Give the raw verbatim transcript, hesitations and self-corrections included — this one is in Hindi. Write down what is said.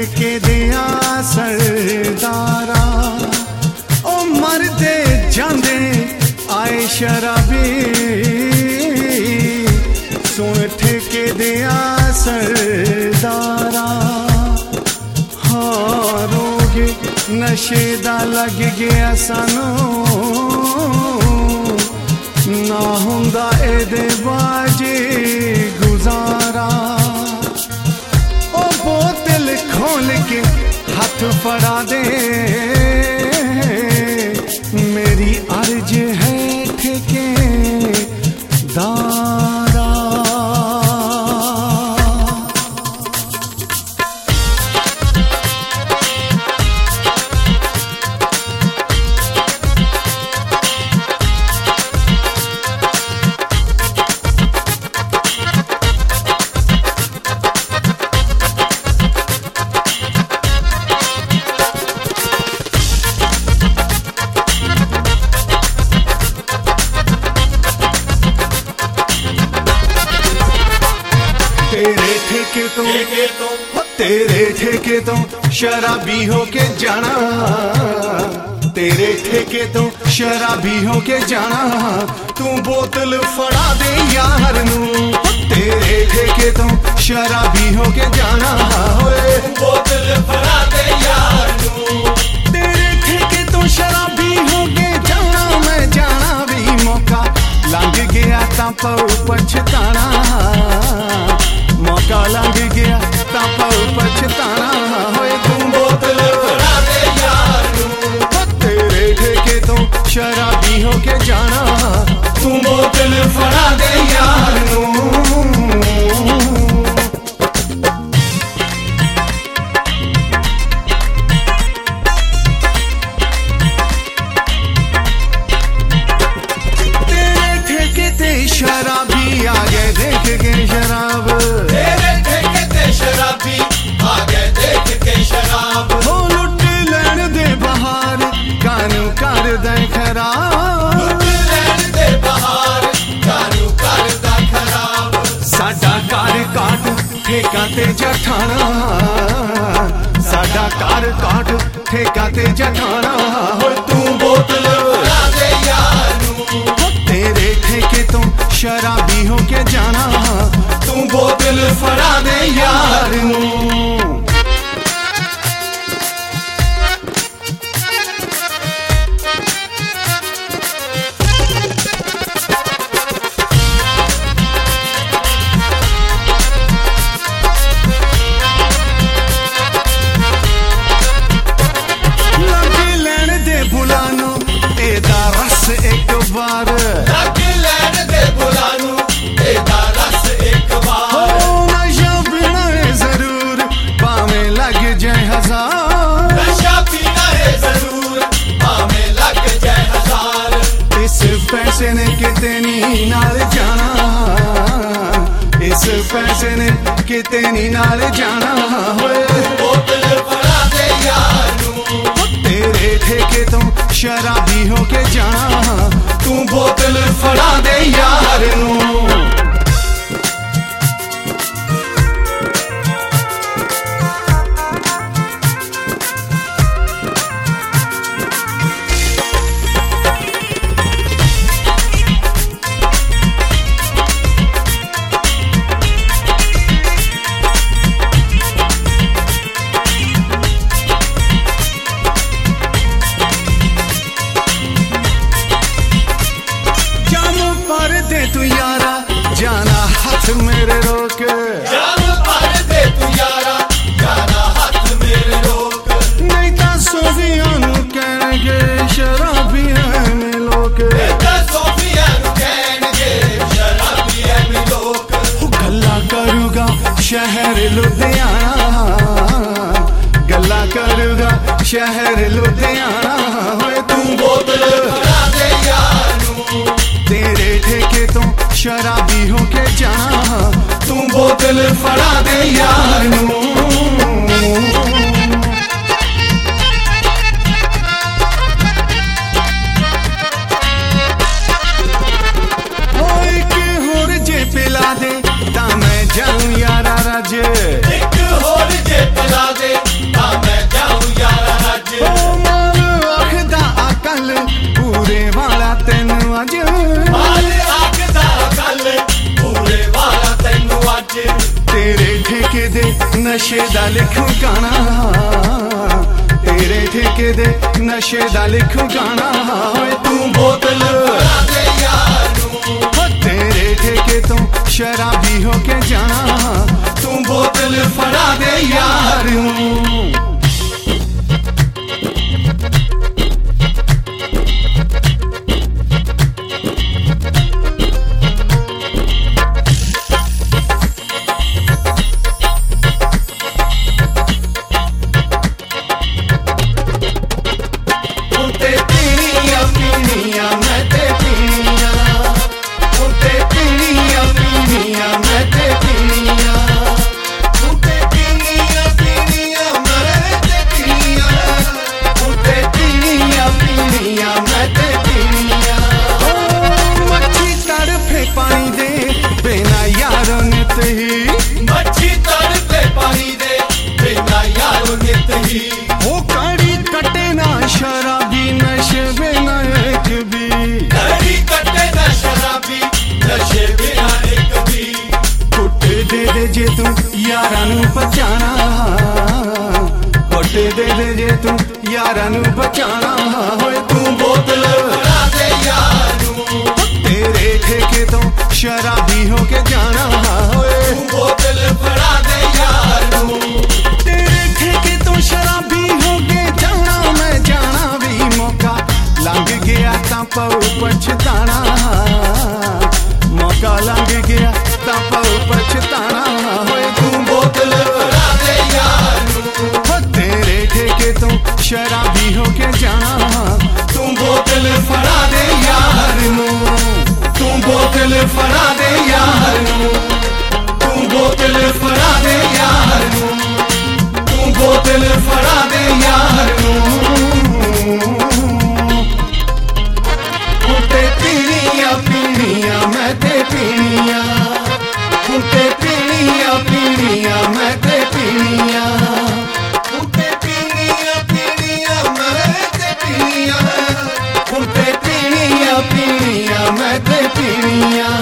ठेके दिया सरदारा ओ मरदे जांदे आए शराबी सुन ठेके दिया सरदारा हारोगे नशे दा लग गया सानू ना हुंदा एदे बाजे गुजारा ओ बोतल खोल के हाथ फड़ा दे मेरी अर्ज है ठेके दारा तेरे ठेके तो तेरे ठेके तो शराबी होके जाना तेरे ठेके तो शराबी होके जाना तू बोतल फड़ा दे यार नू तेरे ठेके तो शराबी होके जाना बोतल फड़ा दे यार नू तेरे ठेके तो शराबी होके जाना मैं जाना भी मौका लंघ गया ता पऊ पछताना मौका लंघ गया ता पऊ पछताना होए तू बोतल फड़ा दे यार नू तेरे ठेके तो शराबी होके जाना तू बोतल फड़ा दे यार नू तेरे ठेके ते शराबी आ गए देख के शराब तेरे ठेके ते शराबी आ गए देख के शराब हो लुट लैन दे बहार कानू कर दे खराब लुट लैन दे बहार कानू कर दा खराब साडा कार काट ठेका ते जठाना साडा कार काट ठेका ते जठाना हो तू बोतल फड़ा दे यार नू तेरे ठेके तो शराबी होके जाना तू बोतल फड़ा दे यार नू लग लैन दे बुलानो एदा रस एक बार लग लैन दे बुलानू एदा रस एक बार हो नशा पीना है जरूर पावे लग जाए हजार नशा पीना है जरूर पावे लग जाए हजार इस पैसे ने किते नी नाल जाना इस पैसे ने किते नी नाल जाना होए बोतल फड़ा दे यार नू तेरे ठेके तो शराबी होके जाना तू बोतल फड़ा दे यार नू जाम पर दे तू यारा जाना हाथ मेरे रोक जाम पर दे तू यारा जाना हाथ मेरे रोक नहीं ता सोफिया नू कहणगे शराबी है में लोक एदा सोफिया नू कहणगे शराबी है मी लोक ओ गल्ला करूगा शहर लुधियाना गल्ला करूगा शहर लुधियाना होए तू बोतल फड़ा दे यार नू तेरे ठेके तो शराबी होके जाना तू बोतल फड़ा दे यार नू पिला दे ता मैं जाऊं यारा राज एक होर जे पिला दे दा लिखूं गाना, तेरे ठेके दे नशे दा लिखूं गाना। तू बोतल फड़ा दे यार नू, तेरे ठेके तो शराबी होके जाना, तू बोतल फड़ा दे यार नू। मच्छी तड़पे पानी दे बिना यारो नित ही। वो कड़ी कटे ना शराबी नशे बिना एक भी, कड़ी कटे ना शराबी नशे बिना एक भी। कुट दे दे जे तू यारां नू बचाना, कुट दे दे जे तू यारां नू बचाना। होए तू बोतल फड़ा दे यार नू, तेरे ठेके तो शराबी होके जाना। होए तू बोतल फड़ा दे यार नू, तेरे ठेके तो शराबी होके जाना। मैं जाना भी मौका लंघ गया तां पऊ पछताना, मौका लंघ गया तां पऊ पछताना। होए तू बोतल फड़ा दे यार नू, तेरे ठेके तो शराबी होके जाना। तू बोतल फड़ा दे यार नू, तू बोतल फड़ा दे यार नू, तू बोतल फड़ा दे यार नू, तू बोतल फड़ा दे यार नू। कुटे पीनिया पीनिया मैं ते पीनिया, कुटे पीनिया पीनिया मैं ते पीनिया, कुटे पीनिया पीनिया मैं ते पीनिया, कुटे पीनिया पीनिया मैं ते पीनिया।